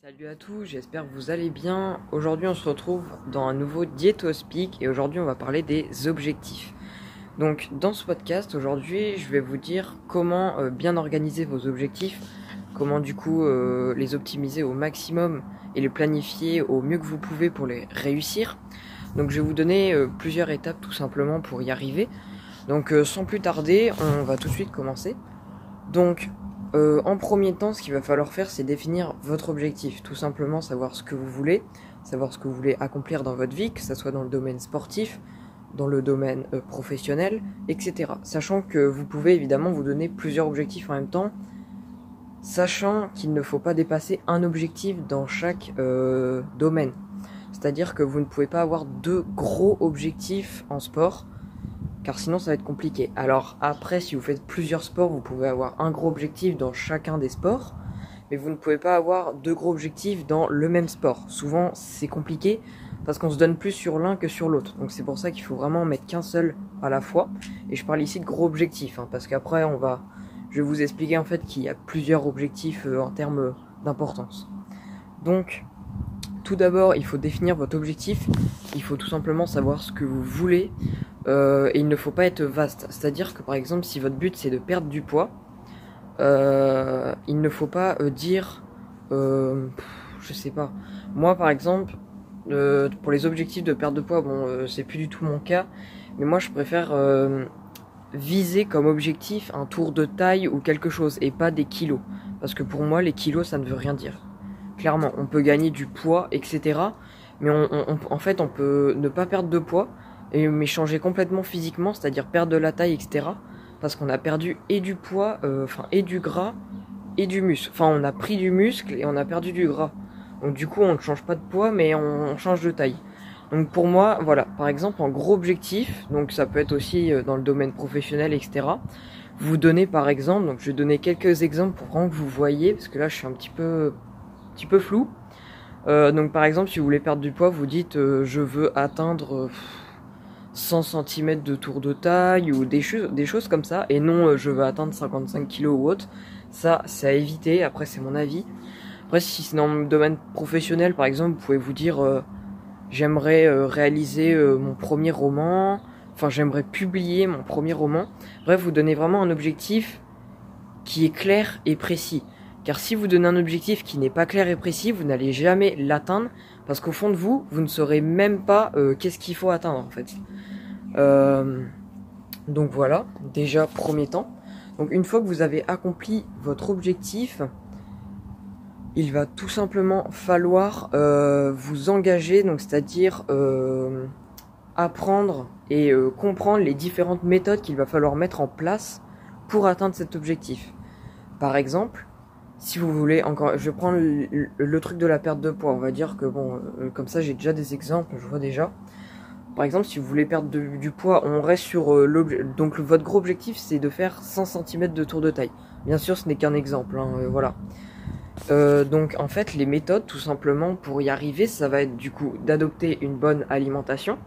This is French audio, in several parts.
Salut à tous, j'espère que vous allez bien. Aujourd'hui on se retrouve dans un nouveau Diétospeak et aujourd'hui on va parler des objectifs. Donc dans ce podcast aujourd'hui je vais vous dire comment bien organiser vos objectifs, comment du coup les optimiser au maximum et les planifier au mieux que vous pouvez pour les réussir. Donc je vais vous donner plusieurs étapes tout simplement pour y arriver. Donc sans plus tarder on va tout de suite commencer. Donc en premier temps, ce qu'il va falloir faire, c'est définir votre objectif. Tout simplement savoir ce que vous voulez, savoir ce que vous voulez accomplir dans votre vie, que ce soit dans le domaine sportif, dans le domaine professionnel, etc. Sachant que vous pouvez évidemment vous donner plusieurs objectifs en même temps, sachant qu'il ne faut pas dépasser un objectif dans chaque domaine. C'est-à-dire que vous ne pouvez pas avoir deux gros objectifs en sport, car sinon ça va être compliqué. Alors après, si vous faites plusieurs sports, vous pouvez avoir un gros objectif dans chacun des sports, mais vous ne pouvez pas avoir deux gros objectifs dans le même sport. Souvent c'est compliqué parce qu'on se donne plus sur l'un que sur l'autre. Donc c'est pour ça qu'il faut vraiment en mettre qu'un seul à la fois. Et je parle ici de gros objectifs, parce qu'après je vais vous expliquer en fait qu'il y a plusieurs objectifs en termes d'importance. Donc tout d'abord, il faut définir votre objectif. Il faut tout simplement savoir ce que vous voulez. Et il ne faut pas être vaste. C'est-à-dire que par exemple, si votre but c'est de perdre du poids, il ne faut pas dire, je sais pas. Moi par exemple, pour les objectifs de perte de poids, c'est plus du tout mon cas. Mais moi je préfère viser comme objectif un tour de taille ou quelque chose et pas des kilos. Parce que pour moi les kilos ça ne veut rien dire. Clairement, on peut gagner du poids, etc. Mais en fait, on peut ne pas perdre de poids, mais changer complètement physiquement, c'est-à-dire perdre de la taille, etc. Parce qu'on a perdu et du poids, et du gras, et du muscle. Enfin, on a pris du muscle et on a perdu du gras. Donc du coup, on ne change pas de poids, mais on change de taille. Donc pour moi, voilà, par exemple, en gros objectif, donc ça peut être aussi dans le domaine professionnel, etc. Vous donnez par exemple, donc je vais donner quelques exemples pour vraiment que vous voyez, parce que là, je suis un petit peu flou. Donc par exemple, si vous voulez perdre du poids, vous dites je veux atteindre 100 cm de tour de taille ou des choses comme ça, et non je veux atteindre 55 kg ou autre. Ça, c'est à éviter. Après, c'est mon avis. Après, si c'est dans le domaine professionnel, par exemple, vous pouvez vous dire j'aimerais réaliser mon premier roman, enfin j'aimerais publier mon premier roman. Bref, vous donnez vraiment un objectif qui est clair et précis. Car si vous donnez un objectif qui n'est pas clair et précis, vous n'allez jamais l'atteindre, parce qu'au fond de vous, vous ne saurez même pas qu'est-ce qu'il faut atteindre en fait. Donc voilà, déjà premier temps. Donc une fois que vous avez accompli votre objectif, il va tout simplement falloir vous engager, donc c'est-à-dire apprendre et comprendre les différentes méthodes qu'il va falloir mettre en place pour atteindre cet objectif. Par exemple, si vous voulez, je vais prendre le truc de la perte de poids. On va dire que comme ça j'ai déjà des exemples, je vois déjà. Par exemple, si vous voulez perdre du poids, on reste sur donc votre gros objectif c'est de faire 100 cm de tour de taille. Bien sûr, ce n'est qu'un exemple, voilà. Donc en fait, les méthodes tout simplement pour y arriver, ça va être du coup d'adopter une bonne alimentation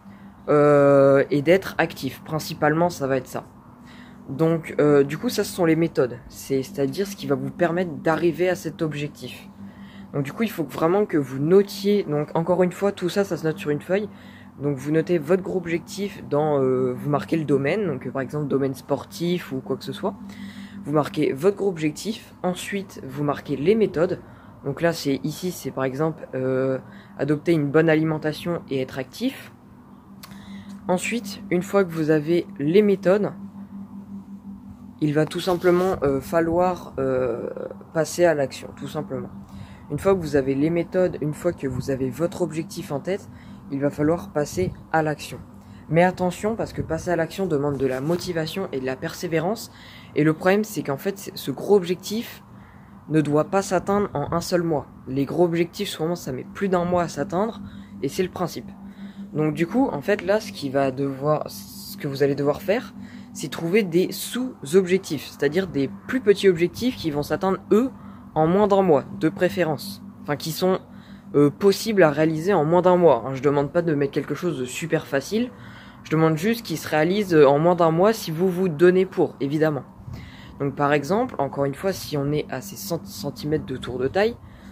et d'être actif. Principalement, ça va être ça. Donc du coup ça ce sont les méthodes, c'est-à-dire ce qui va vous permettre d'arriver à cet objectif. Donc du coup il faut vraiment que vous notiez, donc encore une fois tout ça se note sur une feuille. Donc vous notez votre gros objectif vous marquez le domaine, donc par exemple domaine sportif ou quoi que ce soit. Vous marquez votre gros objectif, ensuite vous marquez les méthodes. Donc là c'est par exemple adopter une bonne alimentation et être actif. Ensuite, une fois que vous avez les méthodes, il va tout simplement falloir passer à l'action, tout simplement. Une fois que vous avez les méthodes, une fois que vous avez votre objectif en tête, il va falloir passer à l'action. Mais attention, parce que passer à l'action demande de la motivation et de la persévérance. Et le problème, c'est qu'en fait, ce gros objectif ne doit pas s'atteindre en un seul mois. Les gros objectifs, souvent, ça met plus d'un mois à s'atteindre, et c'est le principe. Donc du coup, en fait, là, ce que vous allez devoir faire, c'est trouver des sous-objectifs, c'est-à-dire des plus petits objectifs qui vont s'atteindre, eux, en moins d'un mois, de préférence. Enfin, qui sont possibles à réaliser en moins d'un mois. Je demande pas de mettre quelque chose de super facile, je demande juste qu'il se réalise en moins d'un mois si vous vous donnez pour, évidemment. Donc par exemple, encore une fois, si on est à ces 100 cm de tour de taille,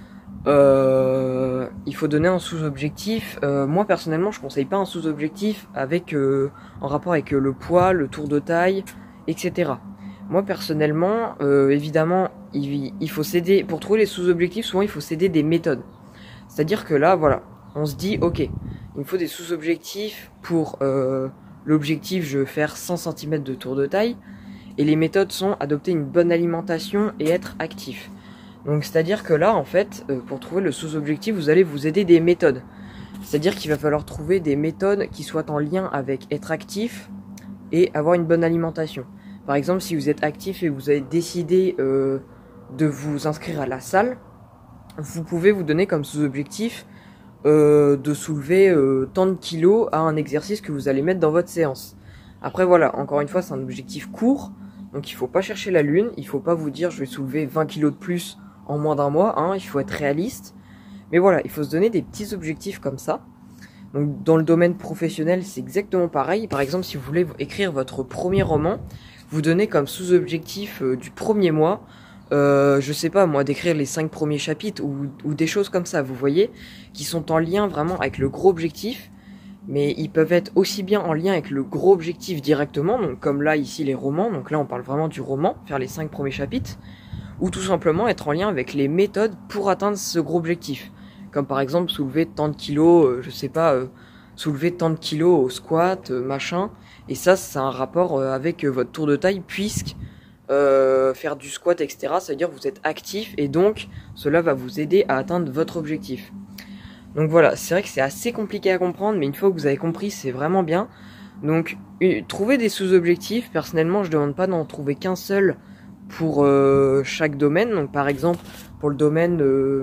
il faut donner un sous-objectif. Moi personnellement, je conseille pas un sous-objectif avec en rapport avec le poids, le tour de taille, etc. Moi personnellement, évidemment, il faut s'aider pour trouver les sous-objectifs. Souvent, il faut s'aider des méthodes. C'est-à-dire que là, voilà, on se dit, ok, il me faut des sous-objectifs pour l'objectif, je veux faire 100 cm de tour de taille. Et les méthodes sont adopter une bonne alimentation et être actif. Donc c'est-à-dire que là, en fait, pour trouver le sous-objectif, vous allez vous aider des méthodes. C'est-à-dire qu'il va falloir trouver des méthodes qui soient en lien avec être actif et avoir une bonne alimentation. Par exemple, si vous êtes actif et vous avez décidé de vous inscrire à la salle, vous pouvez vous donner comme sous-objectif de soulever tant de kilos à un exercice que vous allez mettre dans votre séance. Après voilà, encore une fois, c'est un objectif court, donc il faut pas chercher la lune, il faut pas vous dire je vais soulever 20 kilos de plus en moins d'un mois, hein, il faut être réaliste. Mais voilà, il faut se donner des petits objectifs comme ça. Donc dans le domaine professionnel, c'est exactement pareil. Par exemple, si vous voulez écrire votre premier roman, vous donnez comme sous-objectif du premier mois, je sais pas moi, d'écrire les 5 premiers chapitres ou des choses comme ça, vous voyez, qui sont en lien vraiment avec le gros objectif, mais ils peuvent être aussi bien en lien avec le gros objectif directement, donc comme là ici les romans, donc là on parle vraiment du roman, faire les 5 premiers chapitres, ou tout simplement être en lien avec les méthodes pour atteindre ce gros objectif. Comme par exemple soulever tant de kilos, je sais pas, soulever tant de kilos au squat, machin. Et ça, c'est un rapport avec votre tour de taille, puisque faire du squat, etc., ça veut dire que vous êtes actif, et donc cela va vous aider à atteindre votre objectif. Donc voilà, c'est vrai que c'est assez compliqué à comprendre, mais une fois que vous avez compris, c'est vraiment bien. Donc, trouver des sous-objectifs, personnellement, je ne demande pas d'en trouver qu'un seul pour chaque domaine. Donc par exemple, pour le domaine,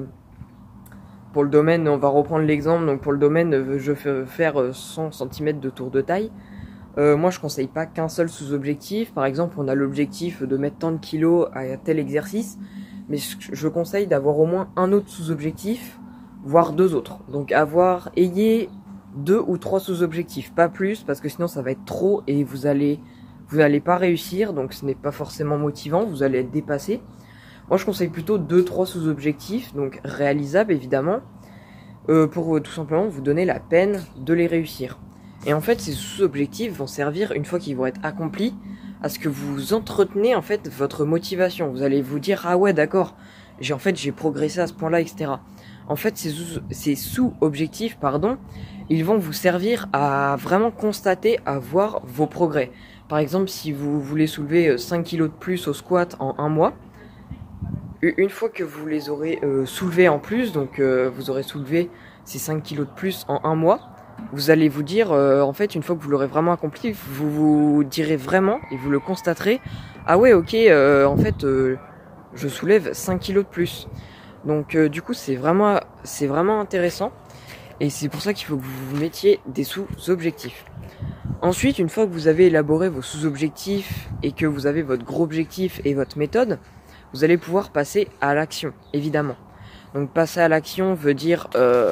on va reprendre l'exemple, donc pour le domaine, je veux faire 100 cm de tour de taille. Moi, je conseille pas qu'un seul sous-objectif. Par exemple, on a l'objectif de mettre tant de kilos à tel exercice, mais je conseille d'avoir au moins un autre sous-objectif, voire 2 autres. Donc ayez 2 ou 3 sous-objectifs, pas plus, parce que sinon ça va être trop et vous allez pas réussir, donc ce n'est pas forcément motivant, vous allez être dépassé. Moi je conseille plutôt 2-3 sous-objectifs, donc réalisables évidemment, pour tout simplement vous donner la peine de les réussir. Et en fait ces sous-objectifs vont servir, une fois qu'ils vont être accomplis, à ce que vous entretenez en fait votre motivation. Vous allez vous dire ah ouais d'accord, j'ai progressé à ce point-là, etc. En fait ces sous-objectifs, ils vont vous servir à vraiment constater, à voir vos progrès. Par exemple, si vous voulez soulever 5 kilos de plus au squat en un mois, une fois que vous les aurez soulevés en plus, donc vous aurez soulevé ces 5 kilos de plus en un mois, vous allez vous dire, en fait, une fois que vous l'aurez vraiment accompli, vous vous direz vraiment, et vous le constaterez, ah ouais, ok, en fait, je soulève 5 kilos de plus. Donc du coup, c'est vraiment intéressant, et c'est pour ça qu'il faut que vous vous mettiez des sous-objectifs. Ensuite, une fois que vous avez élaboré vos sous-objectifs et que vous avez votre gros objectif et votre méthode, vous allez pouvoir passer à l'action, évidemment. Donc passer à l'action veut dire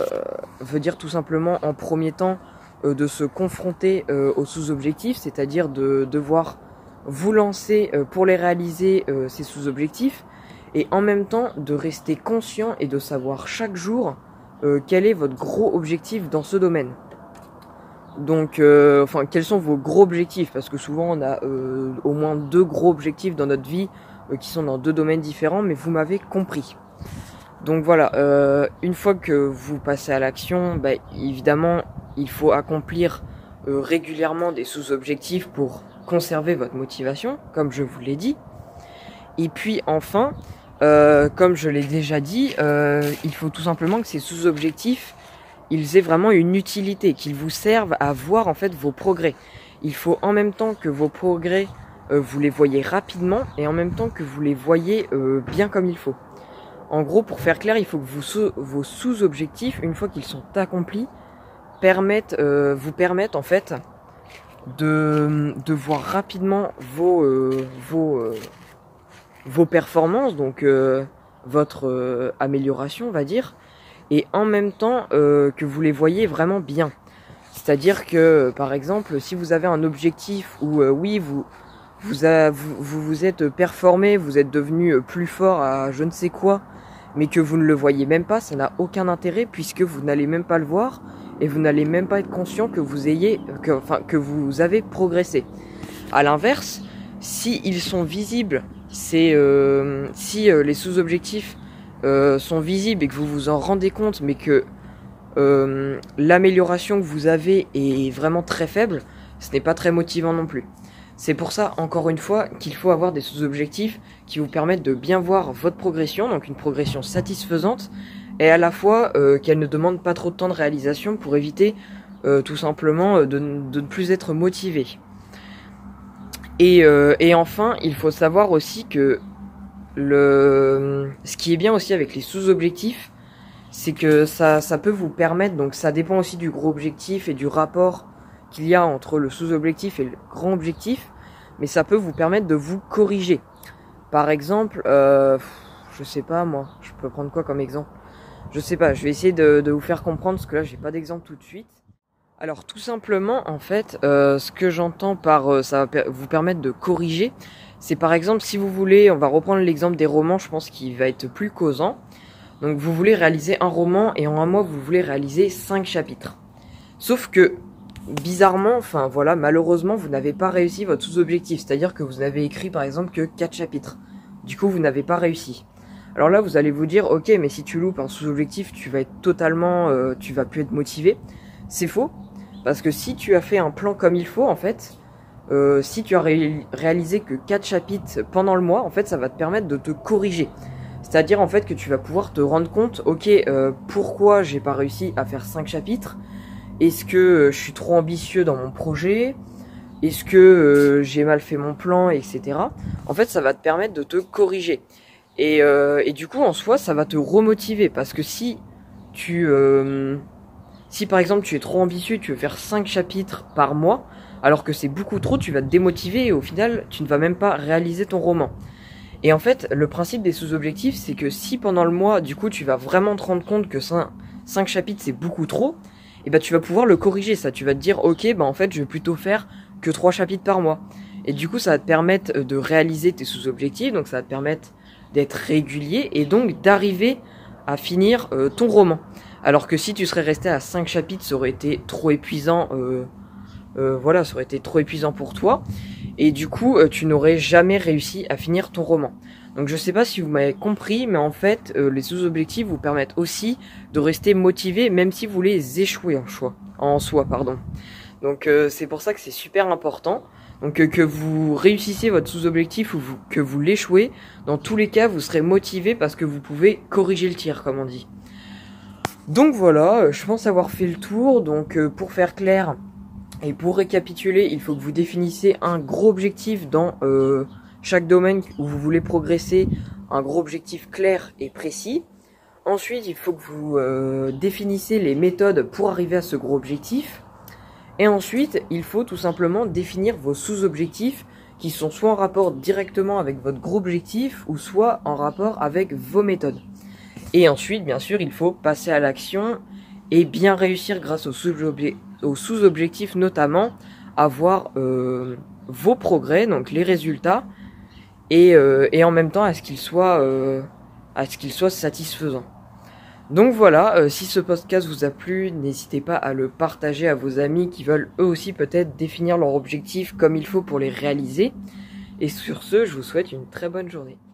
tout simplement en premier temps de se confronter aux sous-objectifs, c'est-à-dire de devoir vous lancer pour les réaliser ces sous-objectifs, et en même temps de rester conscient et de savoir chaque jour quel est votre gros objectif dans ce domaine. Donc, quels sont vos gros objectifs? Parce que souvent on a au moins 2 gros objectifs dans notre vie qui sont dans 2 domaines différents, mais vous m'avez compris. Donc voilà, une fois que vous passez à l'action, évidemment, il faut accomplir régulièrement des sous-objectifs pour conserver votre motivation, comme je vous l'ai dit. Et puis enfin, comme je l'ai déjà dit, il faut tout simplement que ces sous-objectifs, ils aient vraiment une utilité, qu'ils vous servent à voir en fait vos progrès. Il faut en même temps que vos progrès, vous les voyez rapidement, et en même temps que vous les voyez bien comme il faut. En gros, pour faire clair, il faut que vos sous-objectifs, une fois qu'ils sont accomplis, vous permettent en fait de voir rapidement vos performances, donc votre amélioration, on va dire, et en même temps que vous les voyez vraiment bien. C'est-à-dire que, par exemple, si vous avez un objectif où oui, vous êtes performé, vous êtes devenu plus fort à je ne sais quoi, mais que vous ne le voyez même pas, ça n'a aucun intérêt puisque vous n'allez même pas le voir et vous n'allez même pas être conscient que que vous avez progressé. À l'inverse, si ils sont visibles, si les sous-objectifs sont visibles et que vous vous en rendez compte, mais que l'amélioration que vous avez est vraiment très faible, ce n'est pas très motivant non plus. C'est pour ça, encore une fois, qu'il faut avoir des sous-objectifs qui vous permettent de bien voir votre progression, donc une progression satisfaisante, et à la fois qu'elle ne demande pas trop de temps de réalisation pour éviter tout simplement de ne plus être motivé. Et enfin, il faut savoir aussi que ce qui est bien aussi avec les sous-objectifs, c'est que ça peut vous permettre, donc ça dépend aussi du gros objectif et du rapport qu'il y a entre le sous-objectif et le grand objectif, mais ça peut vous permettre de vous corriger. Par exemple, je sais pas moi, je peux prendre quoi comme exemple? Je sais pas, je vais essayer de vous faire comprendre, parce que là j'ai pas d'exemple tout de suite. Alors tout simplement, en fait, ce que j'entends par ça va vous permettre de corriger, c'est par exemple si vous voulez, on va reprendre l'exemple des romans, je pense qu'il va être plus causant. Donc vous voulez réaliser un roman et en un mois vous voulez réaliser 5 chapitres. Sauf que bizarrement, enfin voilà, malheureusement vous n'avez pas réussi votre sous-objectif, c'est-à-dire que vous n'avez écrit par exemple que 4 chapitres. Du coup vous n'avez pas réussi. Alors là vous allez vous dire ok, mais si tu loupes un sous-objectif tu vas être totalement, tu vas plus être motivé. C'est faux, parce que si tu as fait un plan comme il faut en fait, si tu as réalisé que 4 chapitres pendant le mois, en fait ça va te permettre de te corriger. C'est-à-dire en fait que tu vas pouvoir te rendre compte, ok, pourquoi j'ai pas réussi à faire 5 chapitres? Est-ce que je suis trop ambitieux dans mon projet? Est-ce que j'ai mal fait mon plan, etc. En fait, ça va te permettre de te corriger. Et du coup, en soi, ça va te remotiver. Parce que si par exemple tu es trop ambitieux, tu veux faire 5 chapitres par mois, alors que c'est beaucoup trop, tu vas te démotiver et au final, tu ne vas même pas réaliser ton roman. Et en fait, le principe des sous-objectifs, c'est que si pendant le mois, du coup, tu vas vraiment te rendre compte que 5 chapitres, c'est beaucoup trop, et bah tu vas pouvoir le corriger, ça. Tu vas te dire, ok, bah en fait, je vais plutôt faire que 3 chapitres par mois. Et du coup, ça va te permettre de réaliser tes sous-objectifs, donc ça va te permettre d'être régulier, et donc d'arriver à finir ton roman. Alors que si tu serais resté à 5 chapitres, ça aurait été trop épuisant, voilà, ça aurait été trop épuisant pour toi. Et du coup, tu n'aurais jamais réussi à finir ton roman. Donc je sais pas si vous m'avez compris, mais en fait, les sous-objectifs vous permettent aussi de rester motivé, même si vous les échouez en soi. Donc c'est pour ça que c'est super important. Donc que vous réussissiez votre sous-objectif ou que vous l'échouez, dans tous les cas, vous serez motivé parce que vous pouvez corriger le tir, comme on dit. Donc voilà, je pense avoir fait le tour. Donc pour faire clair, et pour récapituler, il faut que vous définissiez un gros objectif dans chaque domaine où vous voulez progresser, un gros objectif clair et précis. Ensuite, il faut que vous définissiez les méthodes pour arriver à ce gros objectif. Et ensuite, il faut tout simplement définir vos sous-objectifs qui sont soit en rapport directement avec votre gros objectif ou soit en rapport avec vos méthodes. Et ensuite, bien sûr, il faut passer à l'action et bien réussir grâce aux sous-objectifs, notamment à voir vos progrès, donc les résultats, et en même temps à ce qu'ils soient satisfaisants. Donc voilà, si ce podcast vous a plu, n'hésitez pas à le partager à vos amis qui veulent eux aussi peut-être définir leurs objectifs comme il faut pour les réaliser. Et sur ce, je vous souhaite une très bonne journée.